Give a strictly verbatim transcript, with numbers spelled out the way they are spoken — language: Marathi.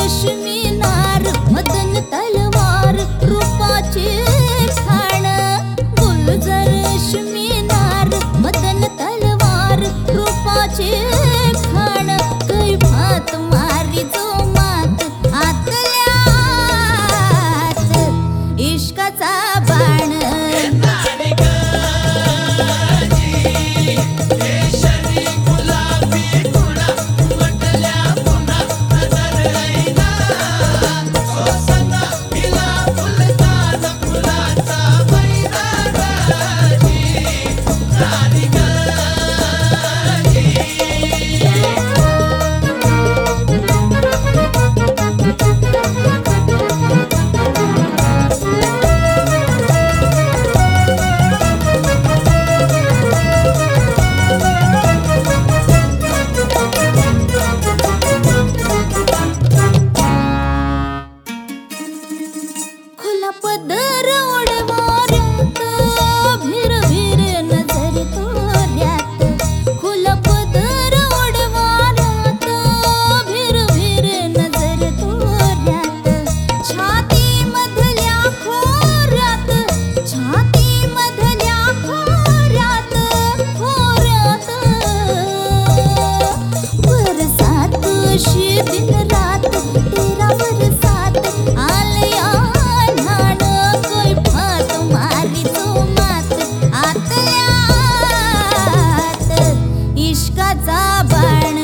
रेशमी नार मदन तलवार रूपाचे खाण गुलजार रेशमी नार मदन तलवार रूपाचे खाण कैफात मारी जो मात आतल्यात इश्काचा बाण पदर ओढवाऱ्यात भिर भिर नजर तोऱ्यात खुला पदर ओढवाऱ्यात भिर भिर नजर तोऱ्यात छाती मधल्या खोऱ्यात छाती मधल्या खोऱ्यात खोऱ्यात बरसात अशी दिन रात तेरा बरसात आलया इश्काचा बाण